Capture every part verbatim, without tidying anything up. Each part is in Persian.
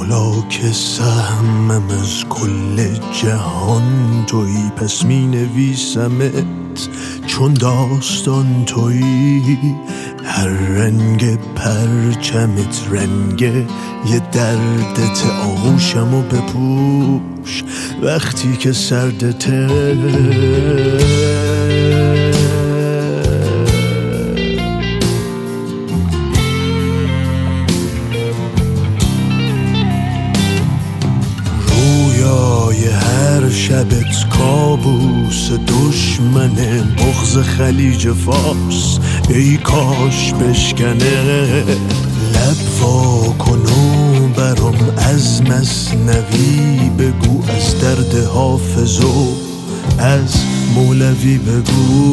حالا که سهمم از کل جهان تویی، پس می نویسمت چون داستان تویی. هر رنگ پرچمت رنگ یه دردت، آغوشمو بپوش وقتی که سردته. هر شبت کابوس دشمنه، بغض خلیج فارس ای کاش بشکنه. لب وا کن و برام از مثنوی بگو، از درد حافظ و از مولوی بگو.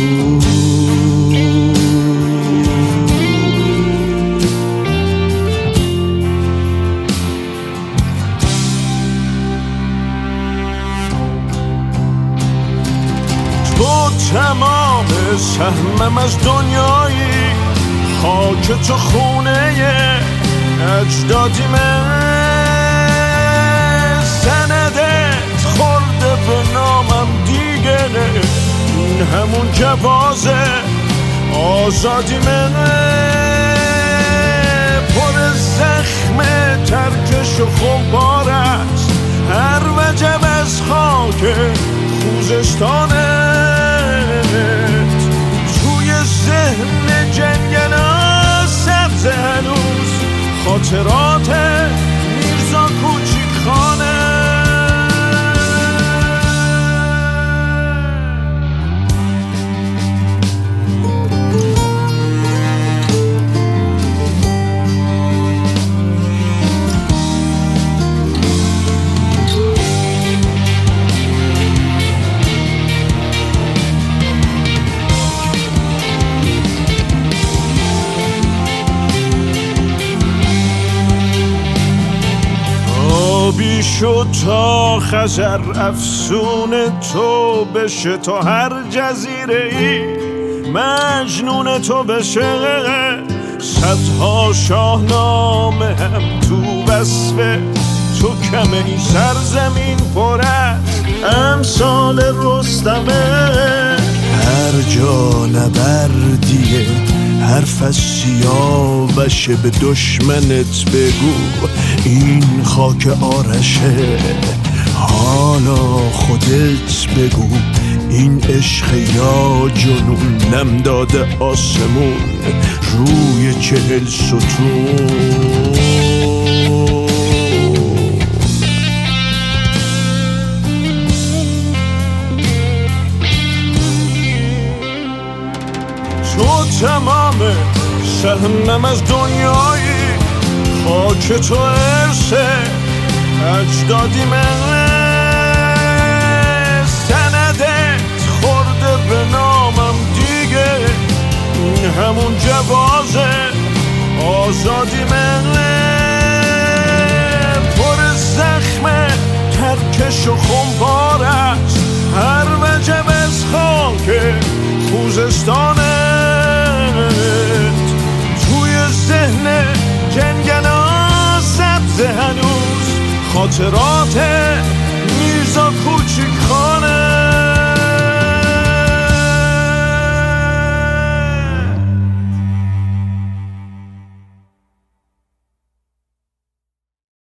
تو تمام سهمم از دنیایی، خاک تو خونه اجدادیمه. سندت خورده به نامم دیگه، این همون جوازه آزادیمه. پر زخم ترکش و خمپار است هر وجب از خاک خوزستانه. توی ذهن جنگلا سبز هنوز خاطرات میرزا کوچیک خانه. بی شد تا خزر افسون تو بشه، تا هر جزیره ای مجنون تو بشه. صدها شاهنامه هم تو وصف تو کمه، این سرزمین پر از امثال رستمه. هر جا نبردیه حرف از سیاوشه، به دشمنت بگو این خاک آرشه. حالا خودت بگو این عشق یا جنون، نم داده آسمون روی چهل ستون. تو تمام سهمم از دنیایی، خاک تو ارسه اجدادیمه. سندت خورده به نامم دیگه، این همون جوازه آزادیمه. پر زخم ترکش و خمپار است هر وجب از خاک خوزستانه. توی ذهن جنگلا سبز هنوز خاطرات